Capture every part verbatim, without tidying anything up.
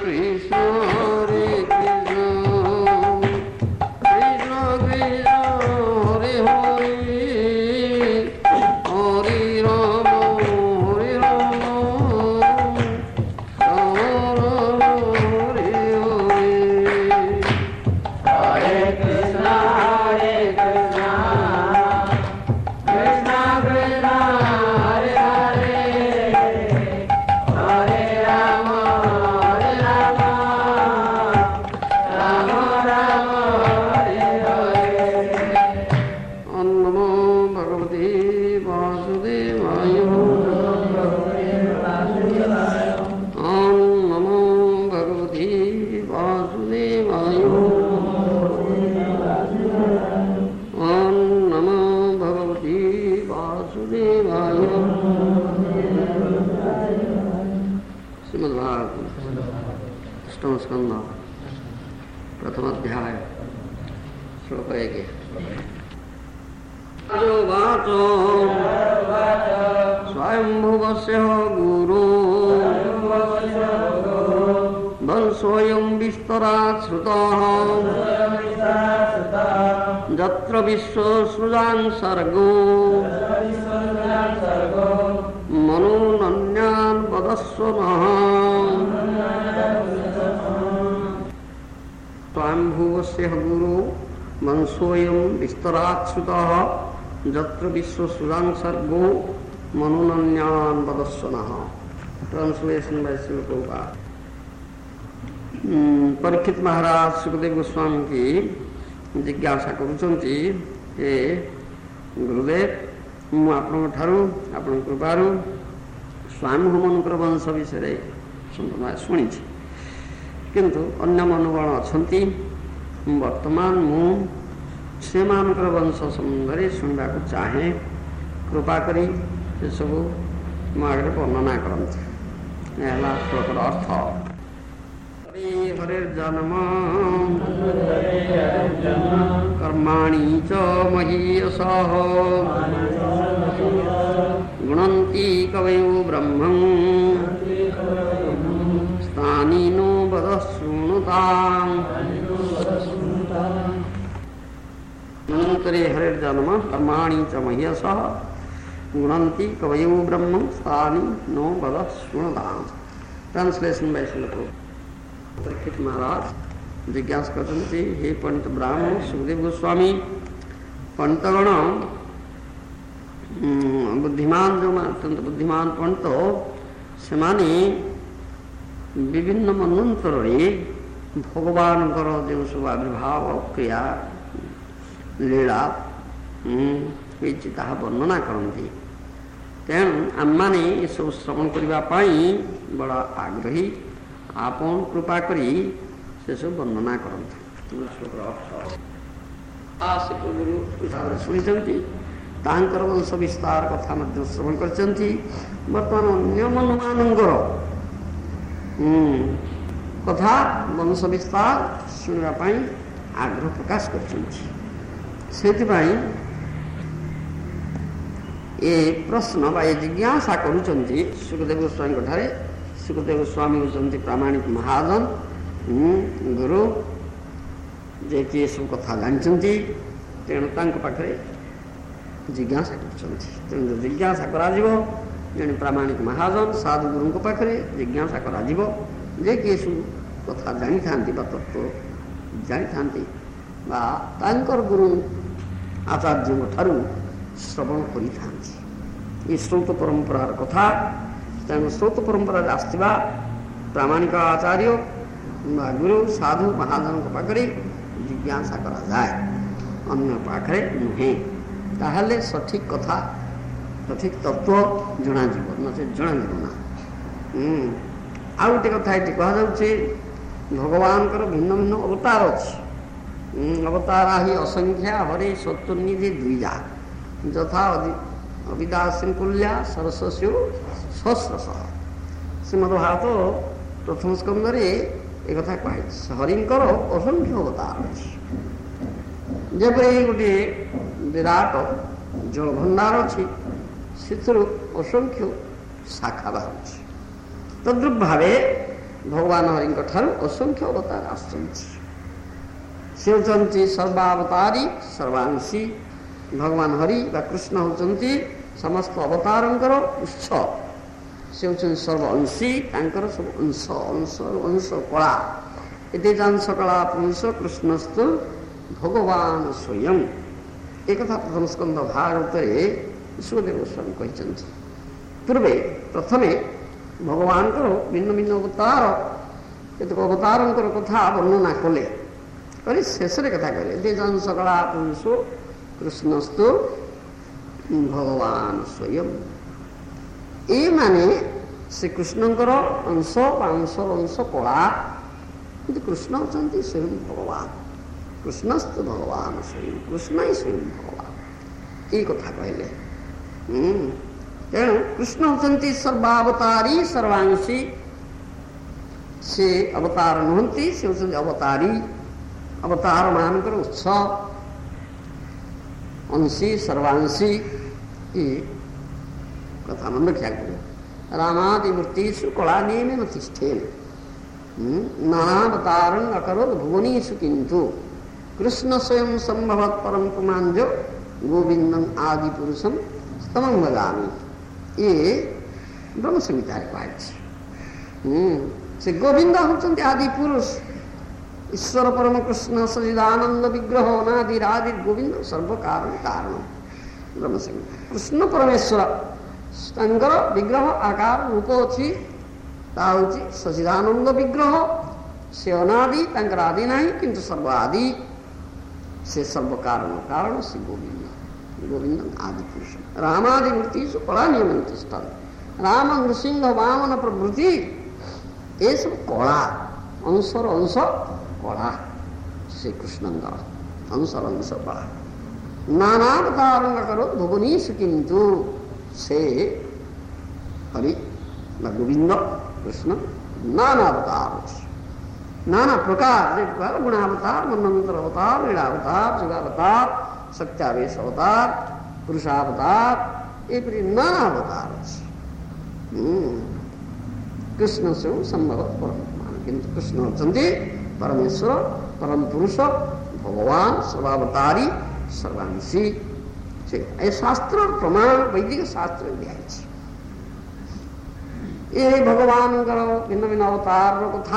Krishna Hare Krishna Krishna Krishna Hare Hare Hare Rama Hare Rama Rama Rama Hare Hare Hare Krishna Hare Krishna Krishna Krishna Hare Hare Hare Rama Hare Rama Rama Rama Hare Hare Om Namo Bhagavate Vasudevaya Om Namo Bhagavate Vasudevaya Om Namo Bhagavate Vasudevaya Srimad Bhagavatam Ashtama Skanda Prathama Adhyaya Shloka एक जो वाचो स्वयंभुवस्य गुरु वंशोऽयं विस्तरात् श्रुतः यत्र विश्वसृजान् सर्गो मनोनन्यान् वदस्व नः स्वयंभुवस्य गुरु वंशोऽयं विस्तरात् श्रुतः यत्र विश्वसृजान् सर्गो मनोनन्यान् वदस्व नः। Translation by Srila Prabhupada. परीक्षित महाराज सुखदेव गोस्वामी की जिज्ञासा करुचंती ए गुरुदेव मु आपन ठारू आपन कृपारू स्वामीभूमनकर वंश विषय शुणी किंतु अन्य मनोगण अच्छा वर्तमान मु से मानकर वंश संबंध शुणा चाहे कृपा करी से सब मो आगे वर्णना करते श्लोकर अर्थ हरे हरे जन्म कर्माणि च महीयसः गुणन्ति कवयो ब्रह्मं स्थानिनो वदशृणुताम् अनन्तरे हरे जन्म कर्माणि च महीयसः गुणन्ति कवयो ब्रह्मं स्थानिनो वदशृणुताम्। Translation by Srila Prabhupada. परीक्षित महाराज जिज्ञासा करते हे पंडित ब्राह्मण सुखदेव गोस्वामी पंडितगण बुद्धिमान जो अत्यंत बुद्धिमान पंडित से विभिन्न मनंतर भगवान जो सब आविर्भाव क्रिया लीला वर्णना करती तेणु आम मैंने ये सब श्रवण करने बड़ा आग्रही आपन कृपा करी से सब वर्णना करते शुणी वंश विस्तार कथा श्रवण कर बर्तमान अन्य मनमानंकर कथा वंश विस्तार शुणापी आग्रह प्रकाश कर प्रश्न बा जिज्ञासा करुँच सुखदेव गोस्वामी ठारे सुखदेव गोस्वामी होती प्रामाणिक महाजन गुरु जे कि सब कथा जानते तेणु पाखे जिज्ञासा कर जिज्ञासा करा जड़े प्रामाणिक महाजन साधु गुरु पाखे जिज्ञासा करा जे कि सब कथा जानी था तत्व जानी था गुरु आचार्य ठारू श्रवण करी ये श्रौत परंपरार कथा तेणु श्रौत परंपरा आसवा प्रामाणिक आचार्य गुरु साधु महाजन पाखे जिज्ञासा करा जाए अन्य पाखे नुहे ताहले सठिक कथा सठिक तत्व जना नचे जना ना आ गोटे कथा ये कहुचे भगवान भिन्न भिन्न अवतार अच्छी अवतारा ही असंख्या हरे सत्वनिधि द्विजा यथा अविदासीकुल्या सरस्वस्यो सहस्रश श्रीमद्भागवत प्रथम स्कंदर एक कथा कह हरिंकर असंख्य अवतार अच्छी जबरी गोटे विराट जल भंडार अच्छी से असंख्य शाखा बाहर तद्रूप भाव भगवान हरि ठारू असंख्य अवतार आसुचंती से होचंती सर्वावतारी सर्वांशी भगवान हरि बा कृष्ण होचंती समस्त अवतारंकर उत्स से होचंती सर्व अंशी तांकर सब अंश अंश अंश कला एते अंश कला पुरुष कृष्णस्तु भगवान स्वयं एक कथा प्रथम स्कंद भागवत सुखदेव गोस्वामी कहते पूर्वे प्रथमे भगवान भिन्न भिन्न अवतार केतक अवतार कथा वर्णना कले करी शेष कथा कहले तेजन सकला पुरुषो कृष्णस्तु भगवान स्वयं ये माने श्री कृष्णकर अंश अंश अंश कला कि कृष्ण होती स्वयं भगवान कृष्णस्तु भगवान स्वयं कृष्ण ही स्वयं भगवान ये कथा कहले तेणु कृष्ण होती सर्वावतारी सर्वांशी से अवतार नुहंती से होती अवतारी अवतार मानकर उत्सव अंशी सर्वांशी ये कथा मन रखा करें रामादि मूर्तिषु कला नियमेन तिष्ठेन नानावतारं अकरोत् भुवनेषु किन्तु कृष्ण स्वयं संभवत् परम पुमांजो गोविंदं आदि पुरुषम तमं वदामि ये ब्रह्म संहिता कहते से गोविंद होचंती आदि पुरुष ईश्वर परम कृष्ण सचिदानंद विग्रह अनादिरादि गोविंद सर्व कारण कारण ब्रह्म संहिता कृष्ण परमेश्वर तांकर विग्रह आकार रूप अच्छी ताउची सचिदानंद विग्रह से अनादि तांकर आदि नहीं किंतु सर्व आदि से सर्व कारण कारण से गोविंद गोविंद आदि पुरुष रामादि मूर्ति कला नियम तिष्ठन् राम नृसिंह वामन प्रभृति ये सब कला अंशर अंश कला श्री कृष्ण अंशर अंश कला नानावतारंग करो भुवनीश किंतु से हरि गोविंद कृष्ण नानावतार नाना प्रकार गुणावतार मनंतर अवतार लीलावतार जुगावतार सत्यावेश अवतार पुरुषावतार ये नाना अवतार कृष्ण से संभव परम किंतु कृष्ण होती परमेश्वर परम पुरुष भगवान सर्वावतारी सर्वांशी ये शास्त्र प्रमाण वैदिक शास्त्र दिया ये भगवान भिन्न भिन्न अवतार कथा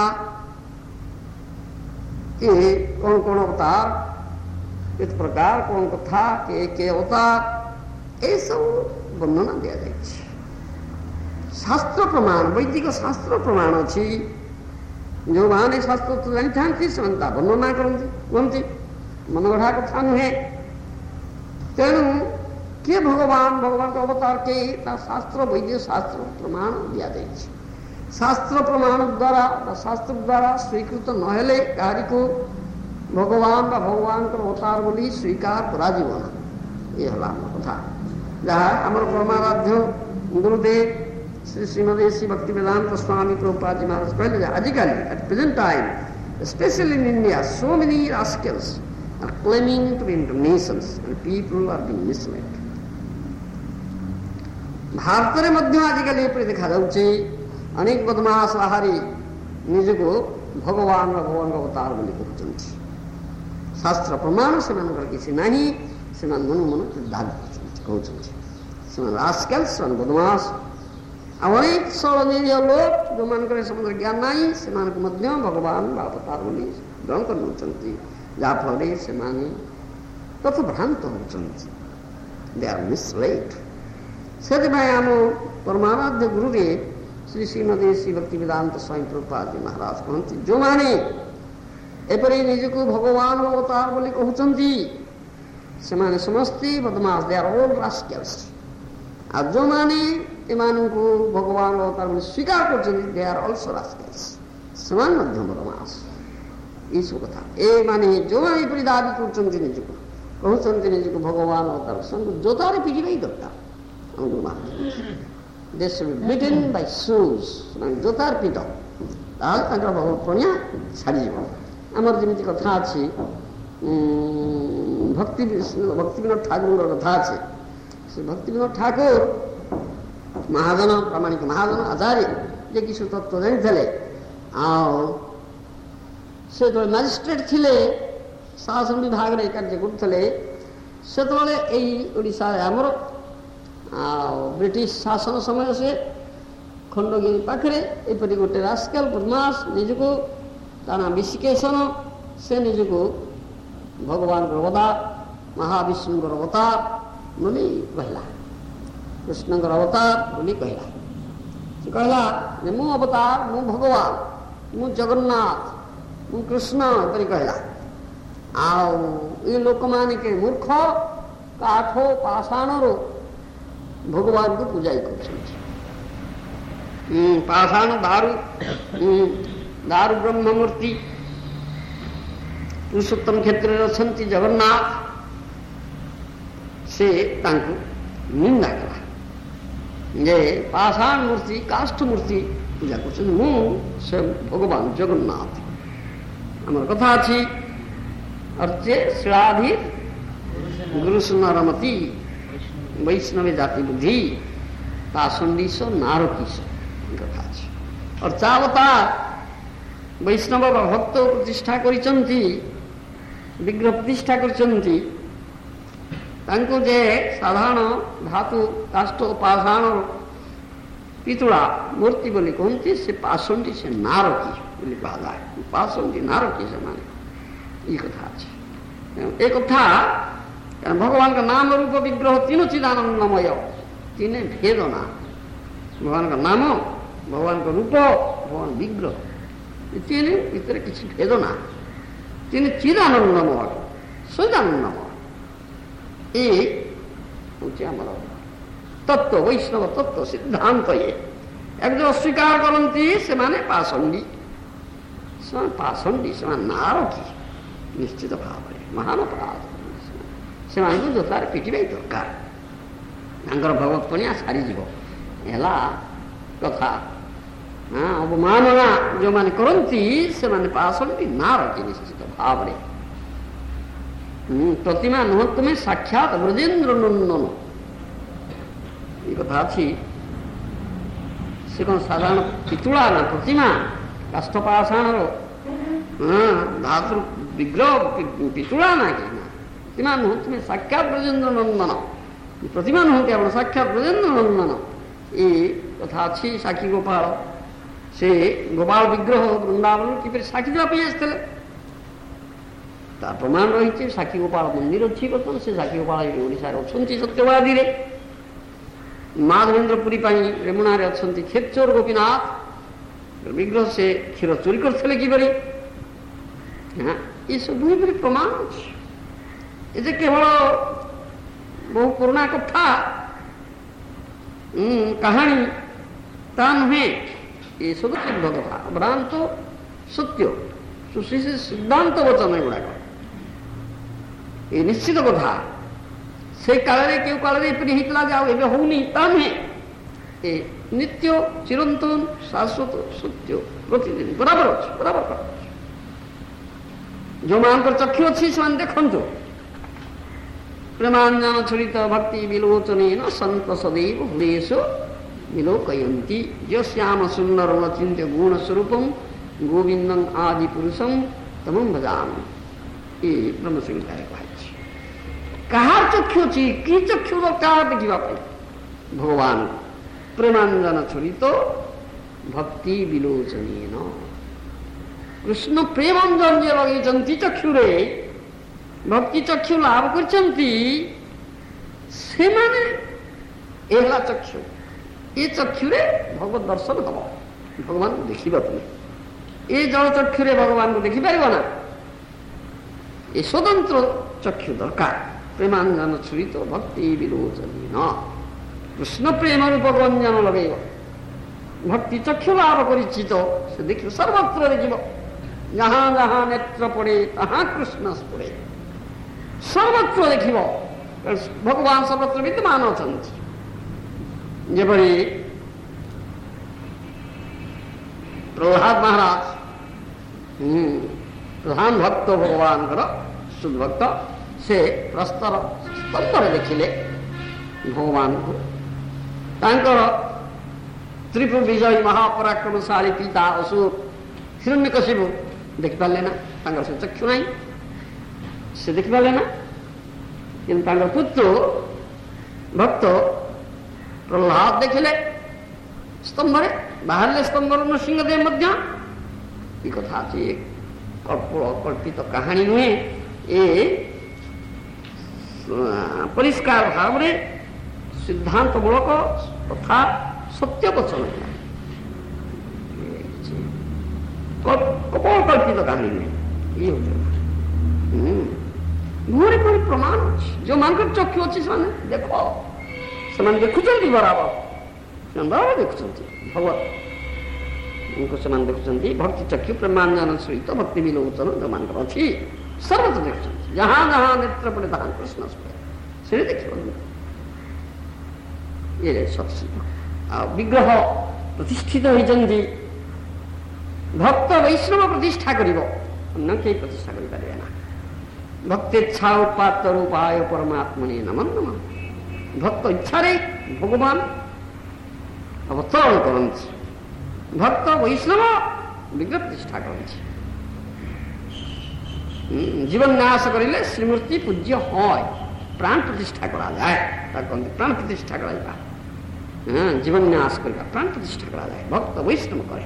ये कौन कौन अवतार इस प्रकार कौन कथा के के अवतार ये सब वर्णना दिया जाए शास्त्र प्रमाण वैदिक शास्त्र प्रमाण अच्छी जो माने शास्त्र तो जानी था से वर्णना करती कहती मनगढ़ा कथा नुहे तेणु किए भगवान भगवान का अवतार के शास्त्र वैद्य शास्त्र प्रमाण दिया जाए शास्त्र प्रमाण द्वारा शास्त्र द्वारा स्वीकृत नहेले कार्य को भगवान का भगवान का अवतार बोली स्वीकार करा जीवन ये है कथा जहाँ आम परमाराध्य गुरुदेव श्री श्रीमती श्री भक्ति वेदांत स्वामी प्रभुपाद जी महाराज कहले आजिकल at present time specially in India so many rascals are claiming to be internations and people are being misled Bharat रे मध्य आजिकल ये देखा जाउछे अनेक बदमाश बाहरी निजको भगवान भगवान का अवतार बोली कहउछन्ति शास्त्र प्रमाण से मानकर किसी नहीं से मन मन मन सिद्धांत कहउछन्ति से rascals सन बदमाश अनेक सरल निरीह लोग जो मानकर समुद्र ज्ञान नहीं से मानक मध्य भगवान अवतार बोली ग्रहण कर जाफले से माने तथ भ्रांत होचंती दे आर मिसलेड से आम परमाराध्य गुरुदेव श्री श्रीमती श्री भक्ति वेदांत स्वामी प्रभुपाद जी महाराज कहते जो माने एपरी निजको भगवान अवतार बोली कहउचंती से माने समस्ती बदमाश दे आर ऑल rascals आ जो माने एमानकु भगवान अवतार बोली स्वीकार करचंती दे आर आल्सो rascals समान मध्यम बदमाश ईसु कथा ए माने जो माने परि दाबी करचंती निजको कहउचंती निजको भगवान अवतार संग जोतारे पिटी नहीं करता अनुगुण मान they should be beaten by shoes माने जोतार पिट ताल तांकर भगवान प्रण्या छाड़ी जीव हमर जेमिति कथा अछि भक्ति भक्ति विनोद ठाकुर कथा अछि से भक्ति विनोद ठाकुर महाजन प्रामाणिक महाजन आचार्य जे किछु तत्व जानिथिले ଆଉ ସେ ଯେତେବେଳେ ମାଜିଷ୍ଟ୍ରେଟ୍ ଥିଲେ ଶାସନ ବିଭାଗରେ କାର୍ଯ୍ୟ କରୁଥିଲେ ସେତେବେଳେ ଏଇ ଓଡ଼ିଶାରେ ଆମର ଆଉ ବ୍ରିଟିଶ ଶାସନ ସମୟ ସେ ଖଣ୍ଡଗିରି ପାଖରେ ଏପରି ଗୋଟେ ରାସ୍କେଲ ବଦମାସ ନିଜକୁ ତା ନାଁ ବିଶିକେଶନ ସେ ନିଜକୁ ଭଗବାନଙ୍କର ଅବତାର ମହାବିଷ୍ଣୁଙ୍କର ଅବତାର ବୋଲି କହିଲା, କୃଷ୍ଣଙ୍କର ଅବତାର ବୋଲି କହିଲା। ସେ କହିଲା ଯେ ମୁଁ ଅବତାର, ମୁଁ ଭଗବାନ, ମୁଁ ଜଗନ୍ନାଥ, ମୁଁ କୃଷ୍ଣ ଏପରି କହିଲା। ଆଉ ଏ ଲୋକମାନେ କେ ମୂର୍ଖ କାଠ ପାଷାଣରୁ ଭଗବାନଙ୍କୁ ପୂଜା କରୁଛନ୍ତି। ପାଷାଣ ଦାରୁ ଦାରୁ ବ୍ରହ୍ମମୂର୍ତ୍ତି ପୁରୁଷୋତ୍ତମ କ୍ଷେତ୍ରରେ ଅଛନ୍ତି ଜଗନ୍ନାଥ, ସେ ତାଙ୍କୁ ନିନ୍ଦା କଲା ଯେ ପାଷାଣ ମୂର୍ତ୍ତି କାଷ୍ଠ ମୂର୍ତ୍ତି ପୂଜା କରୁଛନ୍ତି, ମୁଁ ସେ ଭଗବାନ ଜଗନ୍ନାଥ। ଆମର କଥା ଅଛି ଅର୍ଚେ ଶିଳାଧୀର ଗୁରୁ ସୁନରମତି ବୈଷ୍ଣବେ ଜାତି ବୁଦ୍ଧି ପାଷଣ୍ଡୀଶ ନାରକୀଶ କଥା ଅଛି। ଅର୍ଚାବତାର ବୈଷ୍ଣବ ଭକ୍ତ ପ୍ରତିଷ୍ଠା କରିଛନ୍ତି, ବିଗ୍ରହ ପ୍ରତିଷ୍ଠା କରିଛନ୍ତି, ତାଙ୍କୁ ଯେ ସାଧାରଣ ଧାତୁ କାଷ୍ଠ ପାଷାଣ ପିତୁଳା ମୂର୍ତ୍ତି ବୋଲି କୁହନ୍ତି, ସେ ପାଷଣ୍ଡୀ ସେ ନାରକୀ ବୋଲି କୁହାଯାଏ। ପାଷଣ୍ଡୀ ନାରକୀ ସେମାନେ, ଏଇ କଥା ଅଛି। ଏ କଥା ଭଗବାନଙ୍କ ନାମ ରୂପ ବିଗ୍ରହ ତିନି ଚିଦାନନ୍ଦମୟ, ତିନି ଭେଦ ନା। ଭଗବାନଙ୍କ ନାମ, ଭଗବାନଙ୍କ ରୂପ, ଭଗବାନ ବିଗ୍ରହ, ଏ ତିନି ଭିତରେ କିଛି ଭେଦ ନା। ତିନି ଚିଦାନନ୍ଦମୟ, ସଦାନନ୍ଦମୟ। ଏ ହଉଛି ଆମର ତତ୍ଵ, ବୈଷ୍ଣବ ତତ୍ଵ ସିଦ୍ଧାନ୍ତ। ଇଏ ଏବେ ଯୋଉ ଅସ୍ୱୀକାର କରନ୍ତି ସେମାନେ ପାଷଣ୍ଡୀ, ସେମାନେ ପାଷଣ୍ଡୀ, ସେମାନେ ନାରକୀ ନିଶ୍ଚିତ ଭାବରେ ମହାନ ଅପରାଧ। ସେମାନଙ୍କୁ ଯଥାରେ ପିଟିବା ଦରକାର, ତାଙ୍କର ଭଗବତ ପଣିଆ ସାରିଯିବ। ହେଲା କଥା। ଅବମାନନା ଯେଉଁମାନେ କରନ୍ତି ସେମାନେ ପାଷଣ୍ଡୀ ନାରକୀ ନିଶ୍ଚିତ ଭାବରେ। ପ୍ରତିମା ନୁହଁ ତୁମେ ସାକ୍ଷାତ ବ୍ରଜେନ୍ଦ୍ର ନନ୍ଦନ, ଏ କଥା ଅଛି। ସେ କ'ଣ ସାଧାରଣ ପିତୁଳା ନା ପ୍ରତିମା, କାଷ୍ଠ ପାଷାଣର ଧାତୁ ବିଗ୍ରହ ପିତୁଳା ନା କି ନା? ପ୍ରତିମା ନୁହଁ ତୁମେ ସାକ୍ଷାତ ବ୍ରଜେନ୍ଦ୍ର ନନ୍ଦନ, ପ୍ରତିମା ନୁହନ୍ତି ଆପଣ ସାକ୍ଷାତ ବ୍ରଜେନ୍ଦ୍ର ନନ୍ଦନ। ଏ କଥା ଅଛି। ସାକ୍ଷୀ ଗୋପାଳ, ସେ ଗୋପାଳ ବିଗ୍ରହ ବୃନ୍ଦାବନ କିପରି ସାକ୍ଷୀ ଦେବା ପାଇଁ ଆସିଥିଲେ ତାର ପ୍ରମାଣ ରହିଛି। ସାକ୍ଷୀ ଗୋପାଳ ମନ୍ଦିର ଅଛି ବର୍ତ୍ତମାନ, ସେ ସାକ୍ଷୀ ଗୋପାଳ ଓଡ଼ିଶାରେ ଅଛନ୍ତି ସତ୍ୟବାଦୀରେ। ମାଧବେନ୍ଦ୍ର ପୁରୀ ପାଇଁ ରେମୁଣାରେ ଅଛନ୍ତି କ୍ଷେପଚୋର ଗୋପୀନାଥ ବିଗ୍ରହ, ସେ କ୍ଷୀର ଚୋରି କରିଥିଲେ କିପରି, ଏସବୁ ଏପରି ପ୍ରମାଣ ଅଛି। ଏ ଯେ କେବଳ ବହୁ ପୁରୁଣା କଥା କାହାଣୀ ତା ନୁହେଁ, ଏସବୁ ଶୁଦ୍ଧ କଥା, ଭ୍ରାନ୍ତ ସତ୍ୟ, ସିଦ୍ଧାନ୍ତ ବଚନ ଏଗୁଡ଼ାକ। ଏ ନିଶ୍ଚିତ କଥା। ସେ କାଳରେ କେଉଁ କାଳରେ ଏପରି ହେଇଥିଲା ଯେ ଆଉ ଏବେ ହଉନି ତା ନୁହେଁ। ଏ ନିତ୍ୟ ଚିରନ୍ତନ ଶାଶ୍ୱତ ସତ୍ୟ ପ୍ରତିଦିନ ବରାବର ଅଛି, ବରାବର ଅଛି। ଯେଉଁମାନଙ୍କର ଚକ୍ଷୁ ଅଛି ସେମାନେ ଦେଖନ୍ତୁ। ପ୍ରେମାଞ୍ଜନ ଛୁରିତ ଭକ୍ତି ବିଲୋଚନେନ ସନ୍ତ ସदैव ହୃଦେଶ ବିଲୋକୟନ୍ତି ଯଶ୍ୟାମ ସୁନ୍ଦରମ ଚିନ୍ତ୍ୟ ଗୁଣ ସ୍ୱରୂପଂ ଗୋବିନ୍ଦଂ ଆଦି ପୁରୁଷଂ ତମଂ ଭଜାମି। ଏ ବ୍ରହ୍ମସଂହିତାରେ କୁହାଯାଇଛି। କାହାର ଚକ୍ଷୁ ଅଛି, କି ଚକ୍ଷୁ ଦରକାର ଦେଖିବା ପାଇଁ? ଭଗବାନ ପ୍ରେମାଞ୍ଜନ ଛୁରିତ ଭକ୍ତି ବିଲୋଚନେନ, କୃଷ୍ଣ ପ୍ରେମାଞ୍ଜନ ଯେ ଲଗେଇଛନ୍ତି ଚକ୍ଷୁରେ, ଭକ୍ତି ଚକ୍ଷୁ ଲାଭ କରିଛନ୍ତି, ସେମାନେ ଏ ହେଲା ଚକ୍ଷୁ। ଏ ଚକ୍ଷୁରେ ଭଗବତ ଦର୍ଶନ ହବ, ଭଗବାନଙ୍କୁ ଦେଖିବା ପାଇଁ। ଏ ଜଳ ଚକ୍ଷୁରେ ଭଗବାନଙ୍କୁ ଦେଖିପାରିବ ନା, ଏ ସ୍ୱତନ୍ତ୍ର ଚକ୍ଷୁ ଦରକାର। ପ୍ରେମାଞ୍ଜନ ଛୁରିତ ଭକ୍ତି ବିଲୋଚନେନ, କୃଷ୍ଣ ପ୍ରେମ ରୂପ ଗଞ୍ଜନ ଲଗେଇବ। ଭକ୍ତି ଚକ୍ଷୁ ଲାଭ କରିଛି ତ ସେ ଦେଖିବ, ସର୍ବତ୍ର ଦେଖିବ। ଯାହା ଯାହା ନେତ୍ର ପଡ଼େ ତାହା କୃଷ୍ଣ ସ୍ଫୁରେ, ସର୍ବତ୍ର ଦେଖିବ। ଭଗବାନ ସର୍ବତ୍ର ବିଦ୍ୟମାନ ଅଛନ୍ତି। ଯେପରି ପ୍ରହ୍ଲାଦ ମହାରାଜ ପ୍ରଧାନ ଭକ୍ତ ଭଗବାନଙ୍କର ସୁଭକ୍ତ, ସେ ପ୍ରସ୍ତର ସ୍ତମ୍ଭରେ ଦେଖିଲେ ଭଗବାନଙ୍କୁ। ତାଙ୍କର ତ୍ରିପୁର ବିଜୟୀ ମହାପରାକ୍ରମଶାଳୀ ପିତା ଅସୁର ହିରଣ୍ୟକଶିପୁ ଦେଖିପାରିଲେ ନା, ତାଙ୍କର ସେ ଚକ୍ଷୁ ନାହିଁ, ସେ ଦେଖିପାରିଲେ ନା। କିନ୍ତୁ ତାଙ୍କର ପୁତ୍ର ଭକ୍ତ ପ୍ରହ୍ଲାଦ ଦେଖିଲେ ସ୍ତମ୍ଭରେ, ବାହାରିଲେ ସ୍ତମ୍ଭରୁ ନୃସିଂହଦେବ ମଧ୍ୟ। ଏ କଥା ଅଛି, କଳ୍ପ କଳ୍ପିତ କାହାଣୀ ନୁହେଁ, ଏ ପରିଷ୍କାର ଭାବରେ ସିଦ୍ଧାନ୍ତମୂଳକ ତଥା ସତ୍ୟ ବଚନ ହେଲା, କଳ୍ପିତ କାହାଣୀ ନୁହେଁ। ଇଏ ହଉଛି ଭୁରି ଭୁରି ପ୍ରମାଣ ଅଛି। ଯେଉଁମାନଙ୍କର ଚକ୍ଷୁ ଅଛି ସେମାନେ ଦେଖ, ସେମାନେ ଦେଖୁଛନ୍ତି ବରାବର, ସେମାନେ ବରାବର ଦେଖୁଛନ୍ତି ଭଗବତ, ସେମାନେ ଦେଖୁଛନ୍ତି ଭକ୍ତି ଚକ୍ଷୁ ପ୍ରେମାନନ୍ଦନ ସହିତ ଭକ୍ତି ବିଲୋଚନ ଯେଉଁମାନଙ୍କର ଅଛି ସର୍ବତ ଦେଖୁଛନ୍ତି। ଯାହା ଯାହା ନେତ୍ର ପଡ଼େ ତାହା କୃଷ୍ଣ ସ୍ମରଣ, ସେଠି ଦେଖିବ। ଇଏ ସତ୍ସଙ୍ଗ। ଆଉ ବିଗ୍ରହ ପ୍ରତିଷ୍ଠିତ ହୋଇଛନ୍ତି, ଭକ୍ତ ବୈଷ୍ଣବ ପ୍ରତିଷ୍ଠା କରିବ, ଅନ୍ୟ କେହି ପ୍ରତିଷ୍ଠା କରିପାରିବେ ନା। ଭକ୍ତେଚ୍ଛା ଉପାତ ରୂପାୟ ପରମାତ୍ମନେ ନମଃ ନମଃ। ଭକ୍ତ ଇଚ୍ଛାରେ ଭଗବାନ ଅବତରଣ କରନ୍ତି, ভক্ত বৈষ্ণব বিগ্রহ প্রতিষ্ঠা করেছে। জীবন ন্যাস করিলে শ্রীমূর্তি পূজ্য হয়, প্রাণ প্রতিষ্ঠা করা যায়, তাকে প্রাণ প্রতিষ্ঠা করা যায়। হ্যাঁ, জীবন ন্যাস করা, প্রাণ প্রতিষ্ঠা করা যায়, ভক্ত বৈষ্ণব করে।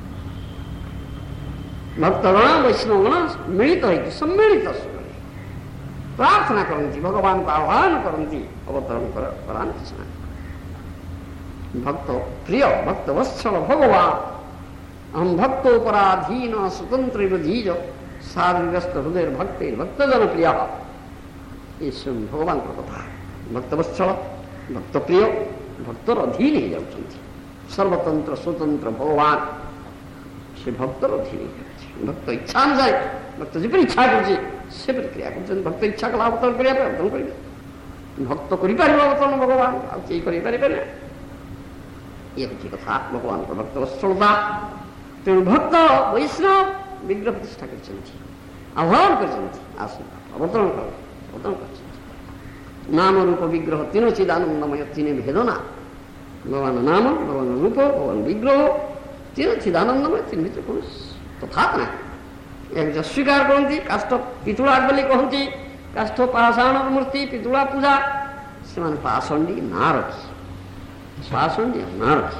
ভক্তগণ বৈষ্ণবগণ মিলিত হইতে সম্মিলিত সুরে প্রার্থনা করନ୍ତି, ভগবানଙ୍କୁ আহ্বান କରନ୍ତି অবতরণ କରାନ୍ତି ସେମାନେ। ভক্ত প্রিয় ভক্ত বৎসল ভগবান অহম ভক্ত পরাধীন স্বতন্ত্র ধীজ সাধুগ্রস্ত হৃদয়ের ভক্তের ভক্তজন প্রিয়। এই ভগবানଙ୍କର କଥା। ভক্ত বৎসল, ভক্ত প্রিয়, ভক্তর অধীন হয়ে যাଉଛନ୍ତି। সর্বতন্ত্র স্বতন্ত্র ভগবান সে ভক্তর অধীন হয়ে যাচ্ছে। ভক্ত ইচ্ছা অনুযায়ী, ভক্ত যেপରି ইচ্ছা କରୁଛି ସେପରି କ୍ରିୟା କରୁଛନ୍ତି। ଭକ୍ତ ଇଚ୍ଛା କଲା ଅବତରଣ କରିବା ପାଇଁ ଅବତରଣ କରିବେ। ଭକ୍ତ କରିପାରିବ ଅବତରଣ ଭଗବାନ, ଆଉ କେହି କରିପାରିବେ ନା। ଇଏ ହେଉଛି କଥା ଭଗବାନଙ୍କ ଭକ୍ତ ବତ୍ସଳତା। ତେଣୁ ଭକ୍ତ ବୈଷ୍ଣବ ବିଗ୍ରହ ପ୍ରତିଷ୍ଠା କରିଛନ୍ତି, ଆହ୍ୱାନ କରିଛନ୍ତି, ଆସନ୍ତୁ ଅବତରଣ କର, ଅବତରଣ କରିଛନ୍ତି। ନାମ ରୂପ ବିଗ୍ରହ ତିନୋ ଚିଦାନନ୍ଦମୟ, ତିନି ଭେଦନା। ଭଗବାନ ନାମ, ଭଗବାନ ରୂପ, ଭଗବାନ ବିଗ୍ରହ, ତିନି ଚିଦାନନ୍ଦମୟ, ତିନି ଭିତରେ କୌଣସି ତଫାତ୍ ନାହିଁ। ଏକ ଅସ୍ୱୀକାର କରନ୍ତି, କାଷ୍ଠ ପିତୁଳା ବୋଲି କହନ୍ତି, କାଷ୍ଠ ପାଷାଣର ମୂର୍ତ୍ତି, ପିତୁଳା ପୂଜା, ସେମାନେ ପାଷଣ୍ଡୀ ନାଁ ରଖି, ପାଷଣ୍ଡୀ ନାଁ ରଖି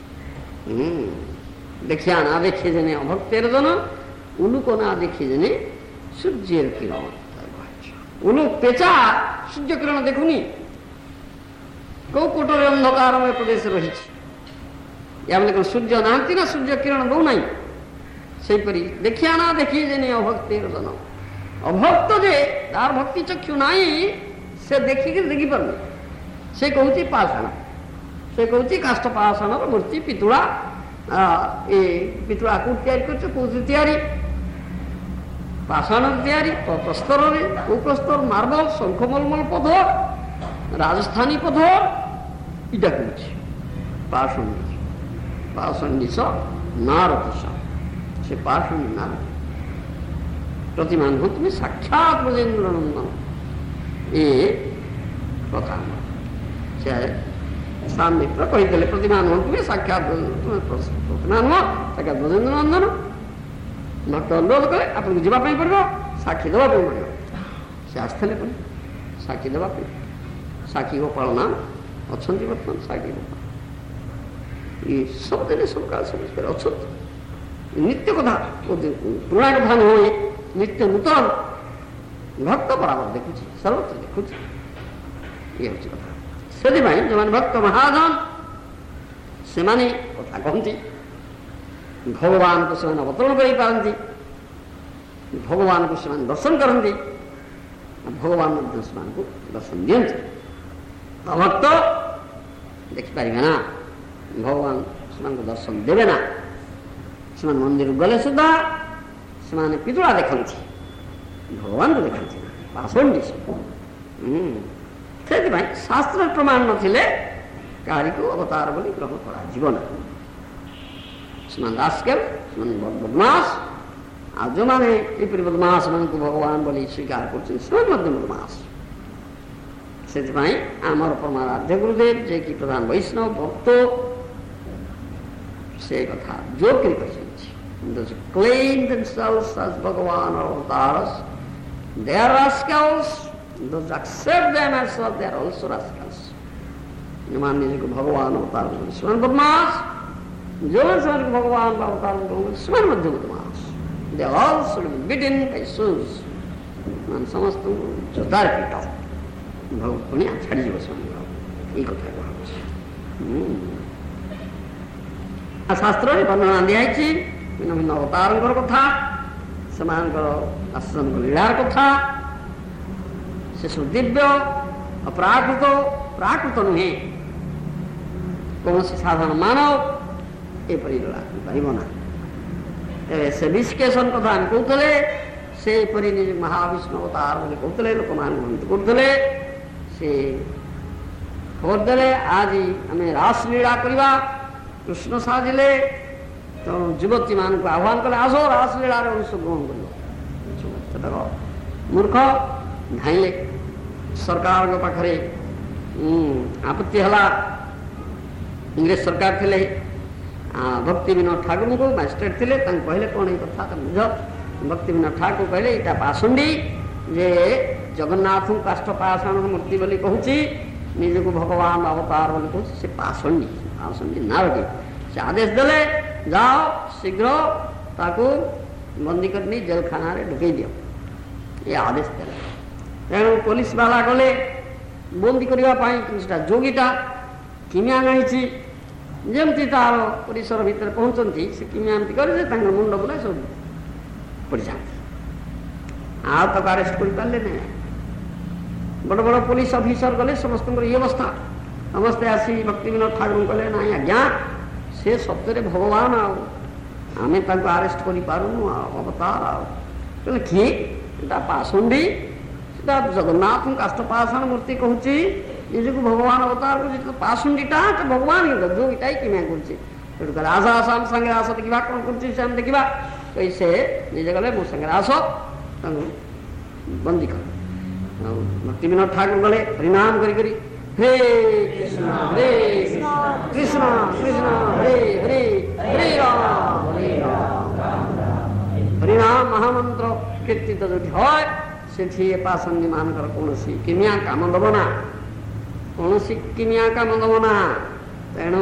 দেখিয়া না দেখে জেনে অভক্তের জন, উলুক না দেখে জেনে সূর্যের কিরণ। উলুক পেঁচা সূর্য কিরণ দেখুনি, কেউ কোটরে অন্ধকারময় প্রদেশে রয়েছে, এমন কোন সূর্য নাহান্তি না সূর্য কিরণ দৌ নাই। সেইপরি দেখিয়া না দেখি জেনে অভক্তের জন। অভক্ত যে তার ভক্তি চক্ষু নাই, সে ଦେଖିକି ଦେଖିପାରୁନି। ସେ କହୁଛି ପାଷାଣ, ସେ କହୁଛି କାଷ୍ଠ ପାଷାଣର ମୂର୍ତ୍ତି, ପିତୁଳା, ଏ ପିତୁଳା କୋଉଠି ତିଆରି କରୁଛ, କୋଉଠି ତିଆରି, ପାଷାଣରେ ତିଆରି, ପ୍ରସ୍ତରରେ, କୋଉ ପ୍ରସ୍ତର, ମାର୍ବଲ, ଶଙ୍ଖ ମଲମଲ ପଥର, ରାଜସ୍ଥାନୀ ପଥର, ଏଇଟା କହୁଛି ପାଷଣ୍ଡୀ। ପାଷଣ୍ଡୀଶ ନାଁ ରଖିଛ, ସେ ପାଷଣ୍ଡୀ ନାଁ ପ୍ରତିମାନ ହୁଅ ତୁମେ ସାକ୍ଷାତ ବ୍ରଜେନ୍ଦ୍ର ନନ୍ଦନ। ଏ କଥା ସେ ସ୍ୱାମୀ ମିତ୍ର କହିଦେଲେ, ପ୍ରତିମାନ ହୁଅ ତୁମେ ସାକ୍ଷାତ ପ୍ରତିମାନ ହୁଅ ସାକ୍ଷାତ ବ୍ରଜେନ୍ଦ୍ର ନନ୍ଦନ। ଭକ୍ତ ଅନୁରୋଧ କଲେ ଆପଣଙ୍କୁ ଯିବା ପାଇଁ ପଡ଼ିବ, ସାକ୍ଷୀ ଦେବା ପାଇଁ ପଡ଼ିବ। ସେ ଆସିଥିଲେ ପୁଣି ସାକ୍ଷୀ ଦେବା ପାଇଁ। ସାକ୍ଷୀ ଗୋପାଳ ନାମ ଅଛନ୍ତି ବର୍ତ୍ତମାନ, ସାକ୍ଷୀ ଗୋପାଳ ଏ ସବୁଦିନ ସକାଳ ସବୁ ଅଛନ୍ତି। ନିତ୍ୟ କଥା, ପୁରୁଣା କଥା ନୁହେଁ, ନିତ୍ୟ ନୂତନ। ଭକ୍ତ ବରାବର ଦେଖୁଛି, ସର୍ବତ୍ର ଦେଖୁଛି। ଇଏ ହେଉଛି କଥା। ସେଥିପାଇଁ ଯେଉଁମାନେ ଭକ୍ତ ମହାଜନ ସେମାନେ କଥା କହନ୍ତି, ଭଗବାନଙ୍କୁ ସେମାନେ ଅବତରଣ କରିପାରନ୍ତି, ଭଗବାନଙ୍କୁ ସେମାନେ ଦର୍ଶନ କରନ୍ତି, ଭଗବାନ ମଧ୍ୟ ସେମାନଙ୍କୁ ଦର୍ଶନ ଦିଅନ୍ତି। ଅଭକ୍ତ ଦେଖିପାରିବେ ନା, ଭଗବାନ ସେମାନଙ୍କୁ ଦର୍ଶନ ଦେବେ ନା। ସେମାନେ ମନ୍ଦିରକୁ ଗଲେ ସୁଦ୍ଧା ସେମାନେ ପିତୁଳା ଦେଖନ୍ତି, ଭଗବାନଙ୍କୁ ଦେଖନ୍ତି ନା, ପାଷଣ୍ଡୀ। ସେଥିପାଇଁ ଶାସ୍ତ୍ର ପ୍ରମାଣ ନଥିଲେ କାହାରିକୁ ଅବତାର ବୋଲି ଗ୍ରହଣ କରାଯିବ ନାହିଁ। ସେମାନେ ରାସ୍କେଲ, ସେମାନେ ବଦମାସ। ଆଉ ଯେଉଁମାନେ ଏପରି ବଦମାସ ମାନଙ୍କୁ ଭଗବାନ ବୋଲି ସ୍ୱୀକାର କରୁଛନ୍ତି ସେମାନେ ମଧ୍ୟ ବଦମାସ। ସେଥିପାଇଁ ଆମର ପରମାରାଧ୍ୟ ଗୁରୁଦେବ, ଯିଏକି ପ୍ରଧାନ ବୈଷ୍ଣବ ଭକ୍ତ, ସେ କଥା ଜୋର କରି କହିଛନ୍ତି those who claim themselves as Bhagavan or avatars, they are rascals. Those who accept them as such, they are also rascals. जिन्होंने निजी को भगवान अवतार को स्वयं बदमाश, जो स्वयं को भगवान अवतार को स्वयं मध्य बदमाश. They are also beaten by shoes. मान समस्त जोतार पीटा. भगवान पुण्य छड़ी जो स्वयं एक होता है वहाँ. शास्त्र रे वर्णना दिया है भिन्न भिन्न अवतार कथा से आश्रम को लीलार कथा से सब दिव्य अप्राकृत प्राकृत नुहे कौन से साधारण मानव एपरी पारना से विश्लेषण कथा आम कहते से निज महाविष्णु अवतार बोली कहते लोक मान करते से खबर देले आज आम रासलीला करवा कृष्ण साजिले तो युवती मान को आह्वान कले आस रासलीला अंशग्रहण कर मूर्ख धाइले सरकार के पाखरे आपत्ति हला इंग्रेज सरकार थे भक्ति विनोद ठाकुर को मैजिस्ट्रेट थे कहले कौन ये कथा बुझ भक्ति विनोद ठाकुर कहले इटा पासुंडी जे जगन्नाथ काष्ठ पाषाण मूर्ति बोली कहूँ निज को भगवान अवतार बोली कहूँ से पासुंडी पासुंडी ना लगे से आदेश देले जाओ शीघ्र ताकू बंदी करनी जेल खाना ढुकई दियो ये आदेश देले तेणु पुलिस वाला गले बंदी करने जोगीटा किमिया नहीं जमती तार परिसर भितर पहुँचती से किमिया एमती करे मुंड बुला सब पड़ जाती आ तक आरेस्ट कर पारे ना बड़ बड़ पुलिस अफिसर गले समस्त ये अवस्था समस्ते आसी भक्ति विनोद ठाकुर कहले ना आज्ञा से सत्य भगवान आम आरेस्ट करूँ अवतार कहले कि पासुंडी जगन्नाथ काष्ठ पाषाण मूर्ति कहूँ निज को भगवान अवतार कर पासुंडीटा तो भगवान जो इटा कि कर आस आस आम संगे आस देखा कौन कर देखा कैसे निजे गले मो संगे आस बंदी कर भक्ति विनोद ठाकुर गले हरिनाम करी करी हे कृष्ण हरे कृष्ण कृष्ण हरे हरे हरे राम हरे राम हरिनाम महामंत्र कीर्तित जो है से पासंडी मानकर कौन सी किमिया काम दब ना कौन सी किमिया काम दब ना तेणु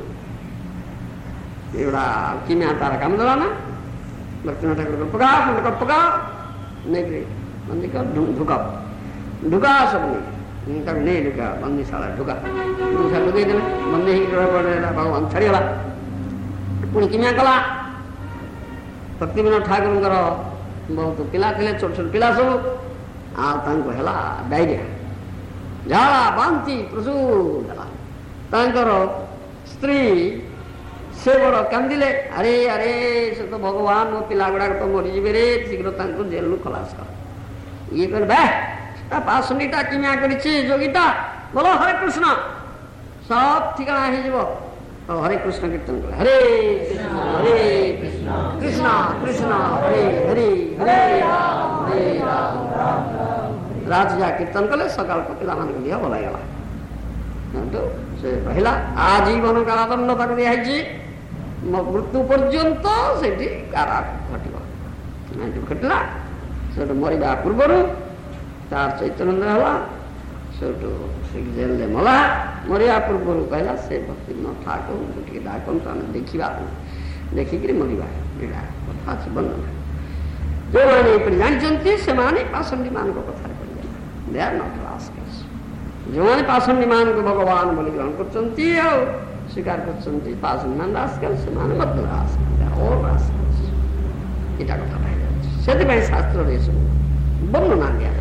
एगुड़ा किमिया तार काम दला ना भक्ति ठाकुर पका खंड पका नहीं बंदी कर ढुका ढुका सब नहीं नहीं ढुका बंदी साला ढुका ढुके देने बंदी ही भगवान छड़ीगला पुणी किमिया कला भक्ति विनोद ठाकुर बहुत पिला थे छोट छोट पिला सब आला डायरिया झाड़ा बांति प्रचुर गला स्त्री से बड़ कांदिले अरे अरे से तो भगवान मो पिला गुड़ाक तो मरीजे रे शीघ्र जेल खलास कर ये कर पासुंडीटा किमिया कर जोगीटा बोलो हरे कृष्ण सब ठिकाना हो हरे कृष्ण कीर्तन कर हरे कृष्ण हरे कृष्ण कृष्ण कृष्ण हरे हरे हरे राम हरे राम राज जा कीर्तन कले सकाल को पिला मान दिया बोला गला तो से पहला आजीवन कारादंड तक दिखाई मृत्यु पर्यंत से कारा घटो घटला से मरवा पूर्वर तार चैतन्य हला से जेल में मला मरिया पूर्व कहला से भक्ति विनोद ठाकुर टे डाकन तो देखा देखिक मरवा एटा कथा से वर्णना जो मैंने जानते से पासंडी मान कथा दे आर नॉट रास्कल्स जो मैंने पासंडी मान को भगवान बोली ग्रहण कर स्वीकार कर पासंडी मान रास्कल से मत रास्कल और रास्कल्स एटा कथा से शास्त्र वर्णना दिया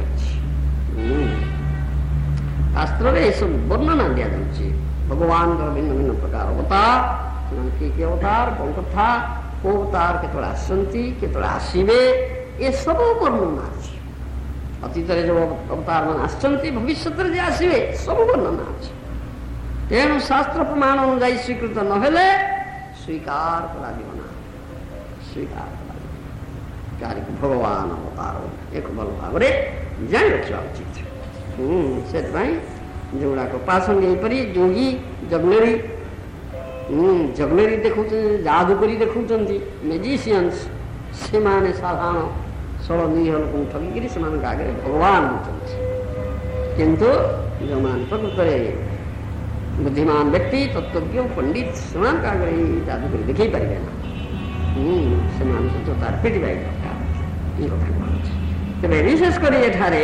शास्त्र में सब वर्णना दिया जाए भगवान का भिन्न भिन्न प्रकार अवतार किए अवतार कौन कथा को अवतार के आसती के आसवे ये सब वर्णना अच्छे अतीत जो अवतार मान आसती भविष्य जो आसवे सब वर्णना अच्छे तेणु शास्त्र प्रमाण अनुजाई स्वीकृत नहेले स्वीकार करा स्वीकार करा भगवान अवतार एक भल भाव जान रखा उचित से जोड़ाक पासंडी परी जोगी जगनेरी ଜଗଲେରୀ ଦେଖାଉଛନ୍ତି, ଯାଦୁକରି ଦେଖାଉଛନ୍ତି, ମେଜିସିଆନ୍ସ, ସେମାନେ ସାଧାରଣ ଷୋଳ ନିରୀହ ଲୋକଙ୍କୁ ଠକିକିରି ସେମାନଙ୍କ ଆଗରେ ଭଗବାନ ହେଉଛନ୍ତି। କିନ୍ତୁ ଯେଉଁମାନେ ପ୍ରକୃତରେ ବୁଦ୍ଧିମାନ ବ୍ୟକ୍ତି, ତତ୍ତ୍ୱଜ୍ଞ, ପଣ୍ଡିତ, ସେମାନଙ୍କ ଆଗରେ ଏଇ ଯାଦୁକରି ଦେଖାଇ ପାରିବେ ନା। ସେମାନଙ୍କୁ ତ ତାର ପିଟିବା ଦରକାର, ଏ କଥା କହୁଛି। ତେବେ ବିଶେଷ କରି ଏଠାରେ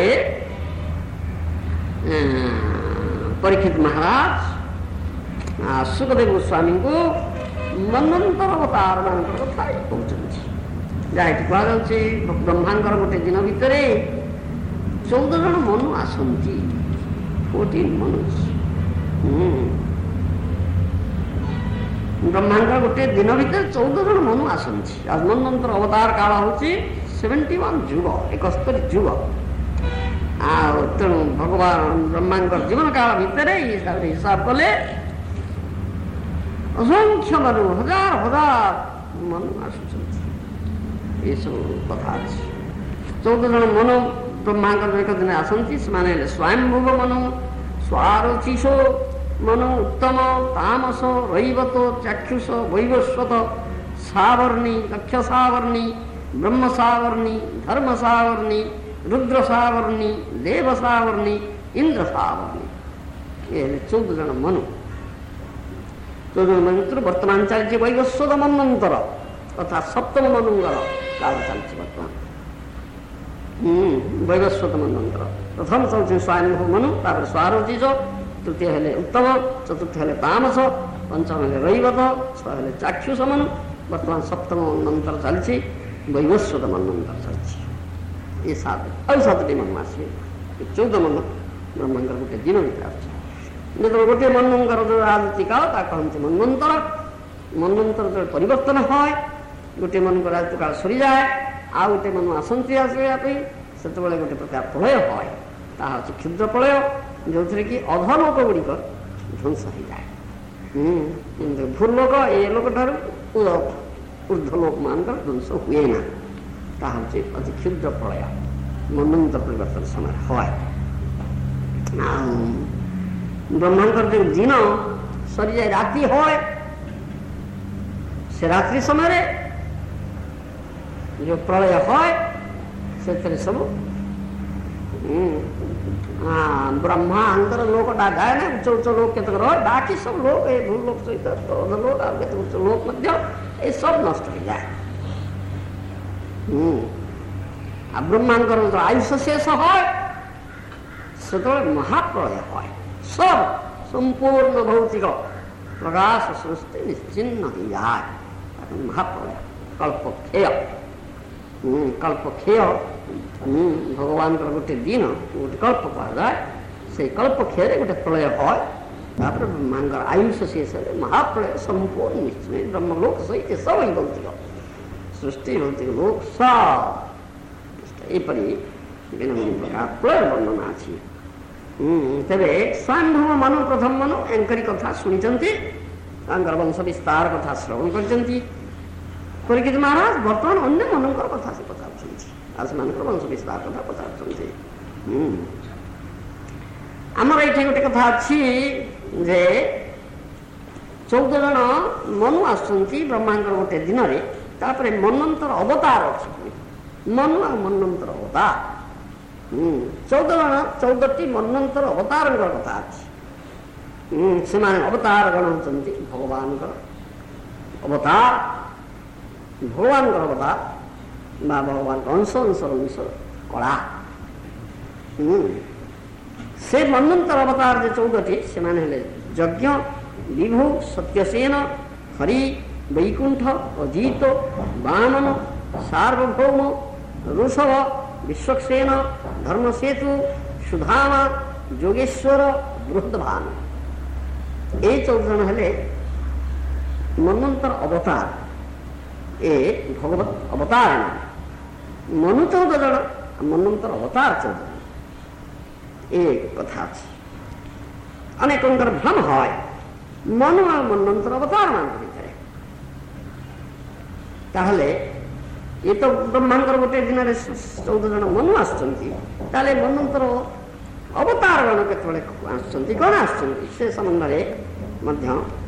ପରୀକ୍ଷିତ ମହାରାଜ ସୁଖଦେବ ଗୋସ୍ୱାମୀଙ୍କୁ ମନ୍ୱନ୍ତର ଅବତାର ମାନଙ୍କର କଥା କହୁଛନ୍ତି। ଯାହା ଏଠି କୁହାଯାଉଛି, ବ୍ରହ୍ମାଙ୍କର ଗୋଟେ ଦିନ ଭିତରେ ଚଉଦ ଜଣ ମନୁ ଆସନ୍ତି। ଫୋର୍ଟିନ୍ ମନୁସ୍। ବ୍ରହ୍ମାଙ୍କର ଗୋଟେ ଦିନ ଭିତରେ ଚଉଦ ଜଣ ମନୁ ଆସନ୍ତି। ଆଉ ମନ୍ୱନ୍ତର ଅବତାର କାଳ ହେଉଛି ସେଭେଣ୍ଟି ୱାନ୍ ଯୁଗ, ଏକସ୍ତରୀ ଯୁଗ। ଆଉ ତେଣୁ ଭଗବାନ ବ୍ରହ୍ମାଙ୍କର ଜୀବନ କାଳ ଭିତରେ ହିସାବରେ ହିସାବ କଲେ ଅସଂଖ୍ୟ ମନୁ, ହଜାର ହଜାର ମନୁ ଆସୁଛନ୍ତି। ଏସବୁ କଥା ଅଛି। ଚଉଦ ଜଣ ମନୁ ବ୍ରହ୍ମାଙ୍କର ଏକ ଦିନ ଆସନ୍ତି। ସେମାନେ ହେଲେ ସ୍ୱୟଂଭୁବ ମନୁ, ସ୍ୱାରୋଚିଷ ମନୁ, ଉତ୍ତମ, ତାମସ, ରୈବତ, ଚାକ୍ଷୁଷ, ବୈବସ୍ୱତ, ସାବର୍ଣ୍ଣୀ, ଦକ୍ଷ ସାବର୍ଣ୍ଣୀ, ବ୍ରହ୍ମ ସାବର୍ଣ୍ଣୀ, ଧର୍ମ ସାବର୍ଣ୍ଣୀ, ରୁଦ୍ର ସାବର୍ଣ୍ଣୀ, ଦେବ ସାବର୍ଣ୍ଣୀ, ଇନ୍ଦ୍ର ସାବର୍ଣ୍ଣୀ। ଏ ହେଲେ ଚଉଦ ଜଣ ମନୁ। ଚଉଦ ଜଣ ମନୁ ଭିତରୁ ବର୍ତ୍ତମାନ ଚାଲିଛି ବୈବସ୍ୱତ ମନ୍ୱନ୍ତର, ତଥା ସପ୍ତମ ମନୁଙ୍କର କାଳ ଚାଲିଛି ବର୍ତ୍ତମାନ। ହୁଁ ବୈବସ୍ୱତ ମନ୍ୱନ୍ତର। ପ୍ରଥମ ଚାଲିଛି ସ୍ୱୟଂଭୂ ମନୁ, ତାପରେ ସ୍ୱାରୋଚିଷ, ତୃତୀୟ ହେଲେ ଉତ୍ତମ, ଚତୁର୍ଥ ହେଲେ ତାମସ, ପଞ୍ଚମ ହେଲେ ରୈବତ, ଛଅ ହେଲେ ଚାକ୍ଷୁଷ ମନୁ। ବର୍ତ୍ତମାନ ସପ୍ତମ ମନ୍ୱନ୍ତର ଚାଲିଛି, ବୈବସ୍ୱତ ମନ୍ୱନ୍ତର ଚାଲିଛି। ଏ ସାତ ଆଉ ସାତଟି ମନୁ ଆସିବେ। ଚଉଦ ମନୁ ବ୍ରହ୍ମାଙ୍କର ଗୋଟେ ଦିନ ଭିତରେ ଆସୁଛି। ଯେତେବେଳେ ଗୋଟିଏ ମନୁଙ୍କର ଯେଉଁ ରାଜନୀତି କାଳ ତାକୁ କହନ୍ତି ମନ୍ୱନ୍ତର। ମନ୍ୱନ୍ତର ଯେତେବେଳେ ପରିବର୍ତ୍ତନ হয়, ଗୋଟିଏ ମନୁଙ୍କର ରାଜନୀତି କାଳ ସରିଯାଏ, ଆଉ ଗୋଟେ ମନୁ ଆସନ୍ତି ଆସିବା ପାଇଁ, ସେତେବେଳେ ଗୋଟେ ପ୍ରକାର ପ୍ରଳୟ হয়। ତାହା ହେଉଛି କ୍ଷୁଦ୍ର ପ୍ରଳୟ, ଯେଉଁଥିରେ କି ଅଧଲୋକ ଗୁଡ଼ିକ ଧ୍ୱଂସ ହୋଇଯାଏ। କିନ୍ତୁ ଭୂଲୋକ ଏ ଲୋକଠାରୁ ଉର୍ଦ୍ଧ୍ୱ ଲୋକମାନଙ୍କର ଧ୍ୱଂସ ହୁଏ ନା। ତାହା ହେଉଛି ଅତି କ୍ଷୁଦ୍ର ପ୍ରଳୟ, ମନ୍ୱନ୍ତର ପରିବର୍ତ୍ତନ ସମୟରେ হয়। ଆଉ ବ୍ରହ୍ମାଙ୍କର ଯେଉଁ ଦିନ ସରିଯାଏ, ରାତି হয়, ସେ ରାତ୍ରି ସମୟରେ ଯେଉଁ ପ୍ରଳୟ হয়, ସେଥିରେ ସବୁ ବ୍ରହ୍ମାଙ୍କର ଲୋକଟା ଯାଏ ନା, ଉଚ୍ଚ ଉଚ୍ଚ ଲୋକ କେତେକ ରହେ, ବାକି ସବୁ ଲୋକ ଏ ଭୂ ଲୋକ ସହିତ ଲୋକ ଆଉ କେତେ ଉଚ୍ଚ ଲୋକ ମଧ୍ୟ ଏସବୁ ନଷ୍ଟ ହେଇଯାଏ। ହୁଁ ଆଉ ବ୍ରହ୍ମାଙ୍କର ଯେତେବେଳେ ଆୟୁଷ ଶେଷ হয়, ସେତେବେଳେ ମହାପ୍ରଳୟ হয়। সব সম্পূর্ণ ভৌতিক প্রকাশ সৃষ্টি নিশ্চিন্ন হয়ে যায়। এখন মহাপ্রলয়, কল্পক্ষেয়। কল্পক্ষেয় ভগবানଙ୍କର ଗୋଟେ ଦିନ, ଗୋଟେ କଳ୍ପ କୁହାଯାଏ। ସେଇ କଳ୍ପକ୍ଷୟରେ ଗୋଟେ ପ୍ରଳୟ হয়। ତାପରେ ବ୍ରହ୍ମାଙ୍କର ଆୟୁଷ ଶେଷ ହେଲେ ମହାପ୍ରଳୟ ସମ୍ପୂର୍ଣ୍ଣ ନିଶ୍ଚିତ। ବ୍ରହ୍ମଲୋକ ସହିତ ସବୁ ଭୌତିକ ସୃଷ୍ଟି, ଭୌତିକ ଲୋକ ସବ। ଏହିପରି ବିଭିନ୍ନ ବିଭିନ୍ନ ପ୍ରକାର ପ୍ରଳୟ ବର୍ଣ୍ଣନା ଅଛି। ତେବେ ସ୍ୱୟଂଭୂମ ମନୁ, ପ୍ରଥମ ମନୁ ଏଙ୍କରି କଥା ଶୁଣିଛନ୍ତି, ତାଙ୍କର ବଂଶ ବିସ୍ତାର କଥା ଶ୍ରବଣ କରିଛନ୍ତି। ପରୀକ୍ଷିତ ମହାରାଜ ବର୍ତ୍ତମାନ ଅନ୍ୟ ମନୁଙ୍କର କଥା ସେ ପଚାରୁଛନ୍ତି, ଆଉ ସେମାନଙ୍କର ବଂଶ ବିସ୍ତାର କଥା ପଚାରୁଛନ୍ତି। ଆମର ଏଇଠି ଗୋଟେ କଥା ଅଛି ଯେ ଚଉଦ ଜଣ ମନୁ ଆସୁଛନ୍ତି ବ୍ରହ୍ମାଙ୍କର ଗୋଟେ ଦିନରେ। ତାପରେ ମନ୍ୱନ୍ତର ଅବତାର ଅଛି, ମନୁ ଆଉ ମନ୍ୱନ୍ତର ଅବତାର। ଚଉଦ ଜଣ ଚଉଦଟି ମନ୍ୱନ୍ତର ଅବତାରଙ୍କର କଥା ଅଛି। ସେମାନେ ଅବତାର ଗଣ ହେଉଛନ୍ତି ଭଗବାନଙ୍କର ଅବତାର, ଭଗବାନଙ୍କର ଅବତାର ବା ଭଗବାନଙ୍କ ଅଂଶ ଅଂଶର ଅଂଶ କଳା। ସେ ମନ୍ୱନ୍ତର ଅବତାର ଯେ ଚଉଦଟି, ସେମାନେ ହେଲେ ଯଜ୍ଞ, ବିଭୁ, ସତ୍ୟସେନ, ହରି, ବୈକୁଣ୍ଠ, ଅଜିତ, ବାମନ, ସାର୍ବଭୌମ, ଋଷଭ, ବିଶ୍ୱକ୍ସେନ, ଧର୍ମସେତୁ, ସୁଧାମା, ଯୋଗେଶ୍ୱର, ବୃହଦ୍ଭାନ। এই চৌদ জন হলে মন্বন্তর অবতার। এ ভগবত অবতার না, মনু চৌদ জন, মন্বন্তর অবতার চৌদ জন। এ কথা আছে। অনেকঙ্কর ভ্রম হয় মনু আর মন্বন্তর অবতার মান ভিতরে। তাহলে এ তো ব্রহ্মাঙ্কর গোটে দিনের চৌদ জন মনু আসছেন, তাহলে মন্বন্তর অবতার গণ কেতବେଳେ আসছেন, କଣ আসছেন, ସେ ସମ୍ବନ୍ଧରେ ମଧ୍ୟ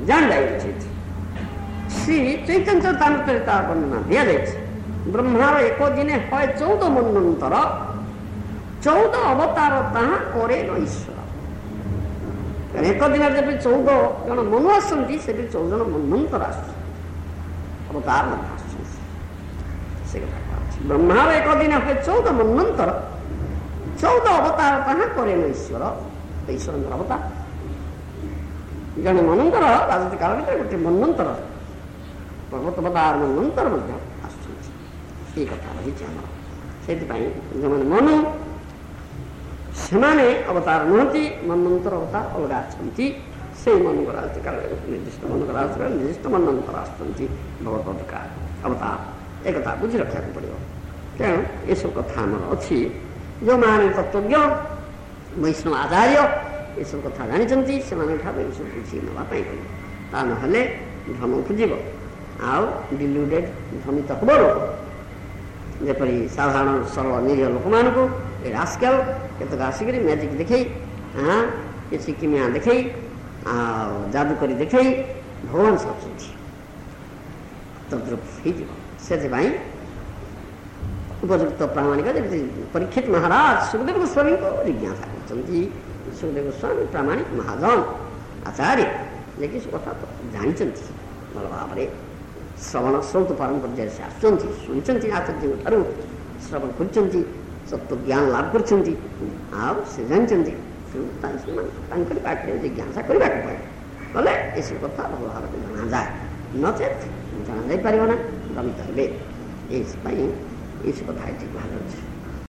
ଜାଣିଯାଏ ଉଚିତ। ଶ୍ରୀ ଚୈତନ୍ୟ ଚରିତାମୃତରେ ତାର ବର୍ଣ୍ଣନା ଦିଆଯାଇଛି। ବ୍ରହ୍ମାର ଏକ ଦିନେ হয় ଚଉଦ ମନ୍ୱନ୍ତର, ଚଉଦ ଅବତାର ତାହା କରେନ ଈଶ୍ୱର। ଏକ ଦିନରେ ଯେପରି ଚଉଦ ଜଣ ମନୁ ଆସନ୍ତି, ସେଠି ଚଉଦ ଜଣ ମନ୍ୱନ୍ତର ଆସୁଛନ୍ତି, ଅବତାର ମଧ୍ୟ ଆସୁଛନ୍ତି। ସେ କଥା କହୁଛି ବ୍ରହ୍ମାର ଏକ ଦିନ ହୁଏ ଚଉଦ ମନ୍ୱନ୍ତର, ଚଉଦ ଅବତାର ତାହା କରେନ ଈଶ୍ୱର। ଈଶ୍ୱରଙ୍କର ଅବତାର ଜଣେ ମନୁଙ୍କର ରାଜନୀତି କାଳ ଭିତରେ ଗୋଟେ ମନ୍ୱନ୍ତର, ପର୍ବତ ଅବତାର ମନ୍ୱନ୍ତର ମଧ୍ୟ ଆସୁଛନ୍ତି। ଏଇ କଥା ରହିଛି ଆମର। ସେଥିପାଇଁ ଯେଉଁମାନେ ମନୁ ସେମାନେ ଅବତାର ନୁହନ୍ତି, ମନ୍ୱନ୍ତର ଅବତାର ଅଲଗା ଅଛନ୍ତି। ସେଇ ମନୁଙ୍କର ରାଜନୀତି କାଳରେ ନିର୍ଦ୍ଦିଷ୍ଟ ମନୁଙ୍କର ରାଜନୀତି ନିର୍ଦ୍ଦିଷ୍ଟ ମନ୍ୱନ୍ତର ଆସୁଛନ୍ତି ଭଗବତ ଅଧିକାର ଅବତାର। ଏକଥା ବୁଝି ରଖିବାକୁ ପଡ଼ିବ। ତେଣୁ ଏସବୁ କଥା ଆମର ଅଛି। ଯେଉଁମାନେ ତତ୍ତ୍ୱଜ୍ଞ ବୈଷ୍ଣବ ଆଚାର୍ଯ୍ୟ ଏସବୁ କଥା ଜାଣିଛନ୍ତି, ସେମାନଙ୍କଠାରୁ ଏସବୁ ବୁଝି ନେବା ପାଇଁ ପଡ଼ିବ। ତା ନହେଲେ ଭ୍ରମ ଖୋଜିବ ଆଉ ଡିଲ୍ୟୁଟେଡ୍ ଭ୍ରମିତ ହେବ ଲୋକ। ଯେପରି ସାଧାରଣ ସରଳ ନିରୀହ ଲୋକମାନଙ୍କୁ ଏ ରାସ୍କେଲ କେତେକ ଆସିକରି ମ୍ୟାଜିକ୍ ଦେଖେଇ, ହଁ କିଛି କିମିଆ ଦେଖେଇ ଆଉ ଯାଦୁ କରି ଦେଖେଇ ଭଗବାନ ସାଜୁଛନ୍ତି, ତଦ୍ରୁପ ହେଇଯିବ। ସେଥିପାଇଁ ଉପଯୁକ୍ତ ପ୍ରାମାଣିକ ଯେମିତି ପରୀକ୍ଷିତ ମହାରାଜ ସୁଖଦେବ ଗୋସ୍ୱାମୀଙ୍କୁ ଜିଜ୍ଞାସା କରିଛନ୍ତି। ସୁଖଦେବ ଗୋସ୍ୱାମୀ ପ୍ରାମାଣିକ ମହାଜନ ଆଚାର୍ଯ୍ୟ, ଯିଏକି ସେ କଥା ଜାଣିଛନ୍ତି ଭଲ ଭାବରେ। ଶ୍ରବଣ ଶ୍ରୌତ ପାରମ୍ପର୍ଯ୍ୟରେ ସେ ଆସୁଛନ୍ତି, ଶୁଣିଛନ୍ତି, ଆଚାର୍ଯ୍ୟଙ୍କ ଠାରୁ ଶ୍ରବଣ କରିଛନ୍ତି, ସତ୍ୟ ଜ୍ଞାନ ଲାଭ କରିଛନ୍ତି, ଆଉ ସେ ଜାଣିଛନ୍ତି। ତାଙ୍କରି ପାଖରେ ଜିଜ୍ଞାସା କରିବାକୁ ପଡ଼େ, କଲେ ଏସବୁ କଥା ଭଲ ଭାବରେ ଜଣାଯାଏ। ନଚେତ୍ ଜଣାଯାଇପାରିବ ନା, ଭ୍ରମିତ ହେବେ। ଏଇଥିପାଇଁ ଏସବୁ କଥା ଏଠି କୁହାଯାଉଛି।